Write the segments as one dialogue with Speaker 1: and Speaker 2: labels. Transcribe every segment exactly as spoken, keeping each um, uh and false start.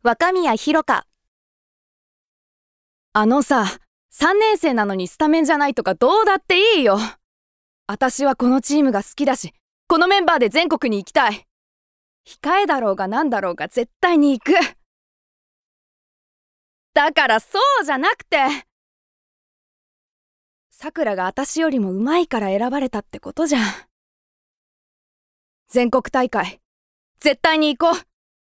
Speaker 1: 若宮宏香。あのさ、さんねん生なのにスタメンじゃないとかどうだっていいよ。私はこのチームが好きだし、このメンバーで全国に行きたい。控えだろうがなんだろうが絶対に行く。だからそうじゃなくて、さくらが私よりも上手いから選ばれたってことじゃん。全国大会、絶対に行こう。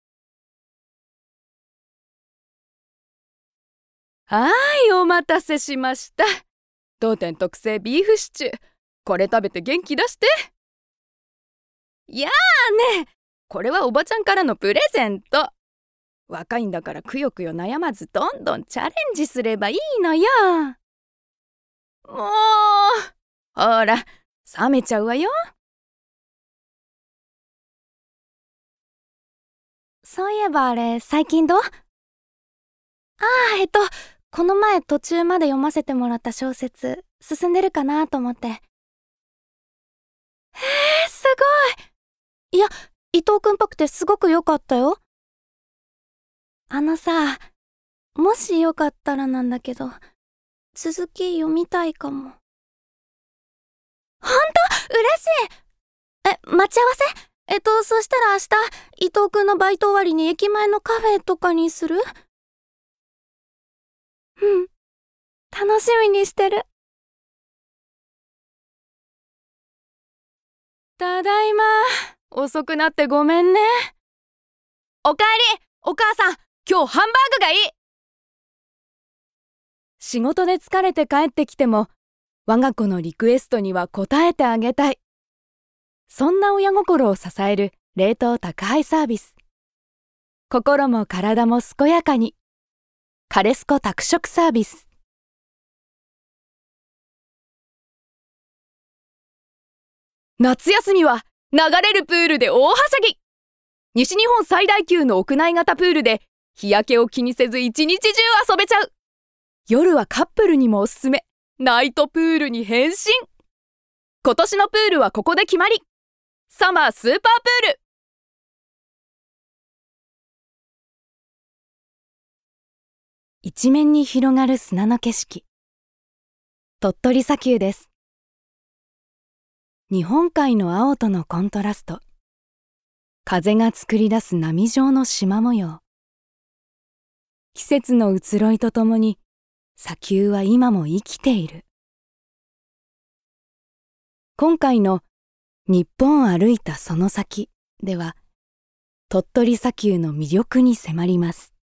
Speaker 1: はーい、お待たせしました。当店特製ビーフシチュー。これ食べて元気出して。やーね、これはおばちゃんからのプレゼント。若いんだからくよくよ悩まずどんどんチャレンジすればいいのよ。もう、ほら、冷めちゃうわよ。そういえばあれ、最近どう？ああ、えっと、この前途中まで読ませてもらった小説、進んでるかなと思って。へえ、すごい。いや、伊藤くんっぽくてすごく良かったよ。あのさ、もしよかったらなんだけど、続き読みたいかも。ほんと？嬉しい。え、待ち合わせ？えっと、そしたら明日、伊藤くんのバイト終わりに駅前のカフェとかにする？うん。楽しみにしてる。ただいま。遅くなってごめんね。おかえり、お母さん。今日ハンバーグがいい。仕事で疲れて帰ってきても、我が子のリクエストには応えてあげたい。そんな親心を支える冷凍宅配サービス。心も体も健やかに。カレスコ宅食サービス。夏休みは流れるプールで大はしゃぎ。西日本最大級の屋内型プールで日焼けを気にせず一日中遊べちゃう。夜はカップルにもおすすめ。ナイトプールに変身。今年のプールはここで決まり。サマースーパープール。一面に広がる砂の景色。鳥取砂丘です。日本海の青とのコントラスト。風が作り出す波状の縞模様。季節の移ろいとともに砂丘は今も生きている。今回の日本歩いたその先では、鳥取砂丘の魅力に迫ります。